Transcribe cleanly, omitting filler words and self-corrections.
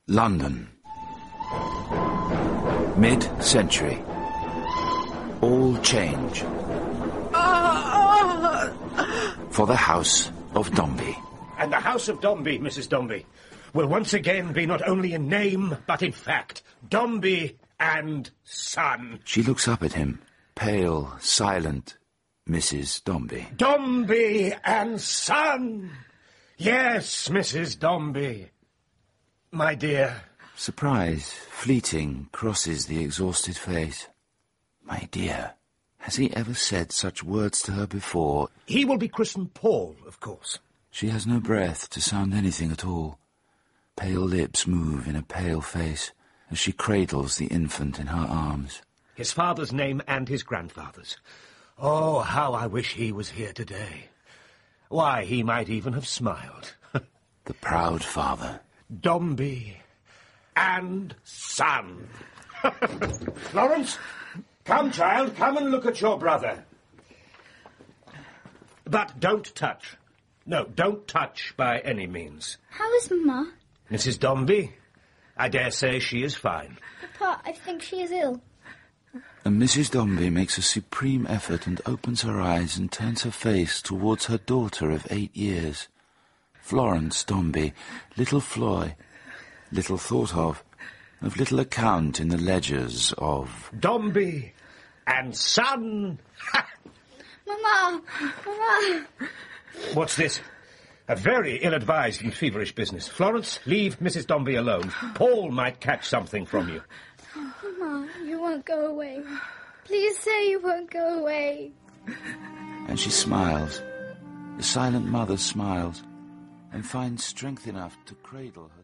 London. Mid-century. All change. For the House of Dombey. And the House of Dombey, Mrs. Dombey, will once again be not only in name, but in fact, Dombey and Son. She looks up at him, pale, silent, Mrs. Dombey. Dombey and Son! Yes, Mrs. Dombey. My dear. Surprise, fleeting, crosses the exhausted face. My dear. Has he ever said such words to her before? He will be christened Paul, of course. She has no breath to sound anything at all. Pale lips move in a pale face as she cradles the infant in her arms. His father's name and his grandfather's. Oh, how I wish he was here today. Why, he might even have smiled. The proud father. Dombey and Son. Florence, come, child, come and look at your brother. But don't touch. No, don't touch by any means. How is Mamma? Mrs. Dombey, I dare say she is fine. Papa, I think she is ill. And Mrs. Dombey makes a supreme effort and opens her eyes and turns her face towards her daughter of 8 years. Florence Dombey, little Floy, little thought of little account in the ledgers of... Dombey and Son! Mamma! Mamma! What's this? A very ill-advised and feverish business. Florence, leave Mrs. Dombey alone. Paul might catch something from you. Mamma, you won't go away. Please say you won't go away. And she smiles. The silent mother smiles and finds strength enough to cradle her.